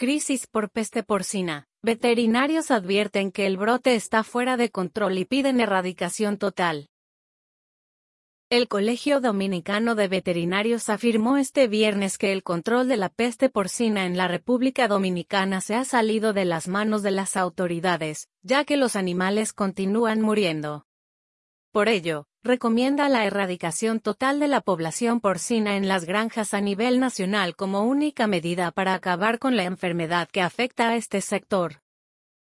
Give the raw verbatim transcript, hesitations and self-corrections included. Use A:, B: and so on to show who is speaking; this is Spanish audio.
A: Crisis por peste porcina. Veterinarios advierten que el brote está fuera de control y piden erradicación total. El Colegio Dominicano de Veterinarios afirmó este viernes que el control de la peste porcina en la República Dominicana se ha salido de las manos de las autoridades, ya que los animales continúan muriendo. Por ello, recomienda la erradicación total de la población porcina en las granjas a nivel nacional como única medida para acabar con la enfermedad que afecta a este sector.